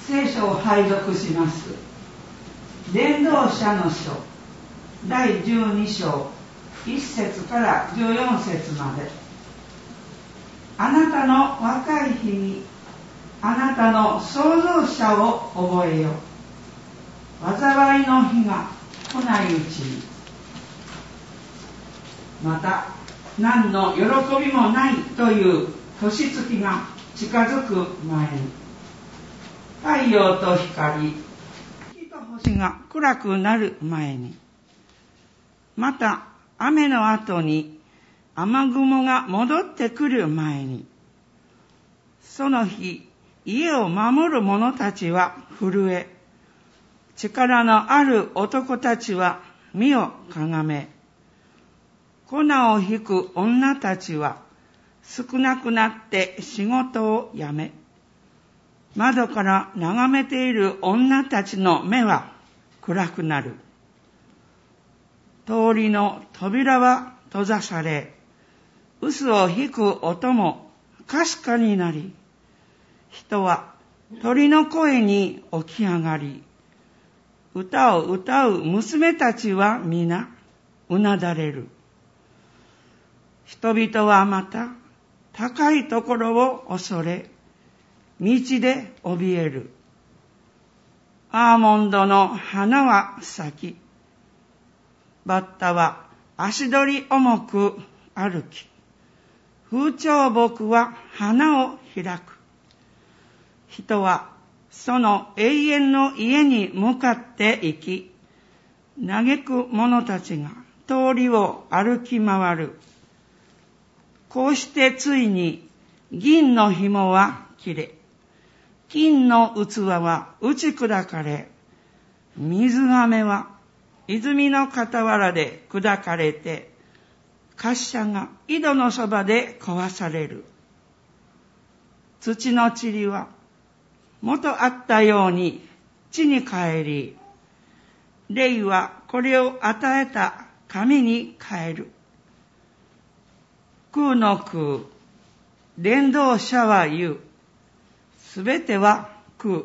聖書を拝読します。伝道者の書第12章1節から14節まで。あなたの若い日にあなたの創造者を覚えよ。災いの日が来ないうちに。また何の喜びもないという年月が近づく前に、太陽と光、月と星が暗くなる前に、また雨の後に雨雲が戻ってくる前に、その日家を守る者たちは震え、力のある男たちは身をかがめ、粉を引く女たちは少なくなって仕事を辞め、窓から眺めている女たちの目は暗くなる。通りの扉は閉ざされ、臼を引く音もかすかになり、人は鳥の声に起き上がり、歌を歌う娘たちは皆うなだれる。人々はまた高いところを恐れ、道で怯える。アーモンドの花は咲き、バッタは足取り重く歩き、風潮木は花を開く。人はその永遠の家に向かって行き、嘆く者たちが通りを歩き回る。こうしてついに銀の紐は切れ、金の器は打ち砕かれ、水亀は泉の傍らで砕かれて、滑車が井戸のそばで壊される。土の塵は元あったように地に帰り、霊はこれを与えた神に帰る。空の空、伝道者は言う。すべては空。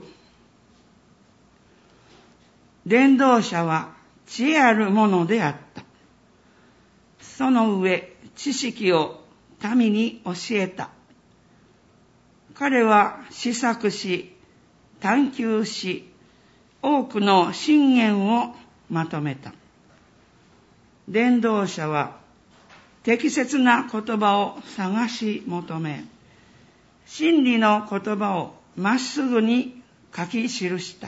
伝道者は知恵あるものであった。その上、知識を民に教えた。彼は思索し、探求し、多くの箴言をまとめた。伝道者は適切な言葉を探し求め、真理の言葉をまっすぐに書き記した。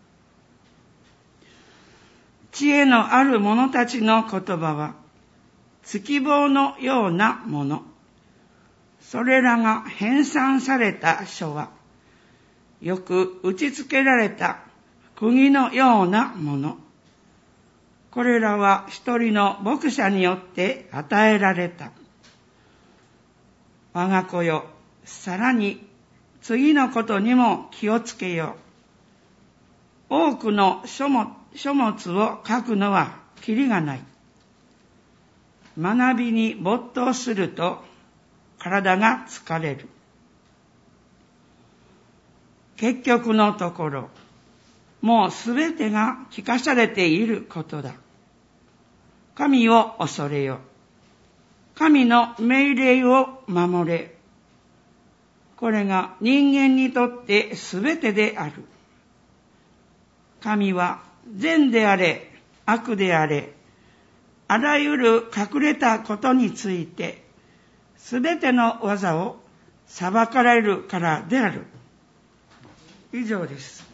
知恵のある者たちの言葉は月棒のようなもの。それらが編纂された書はよく打ち付けられた釘のようなもの。これらは一人の牧者によって与えられた。我が子よ、さらに次のことにも気をつけよう。多くの書物を書くのはきりがない。学びに没頭すると体が疲れる。結局のところ、もうすべてが聞かされていることだ。神を恐れよ。神の命令を守れ。これが人間にとってすべてである。神は善であれ、悪であれ、あらゆる隠れたことについて、すべての技を裁かれるからである。以上です。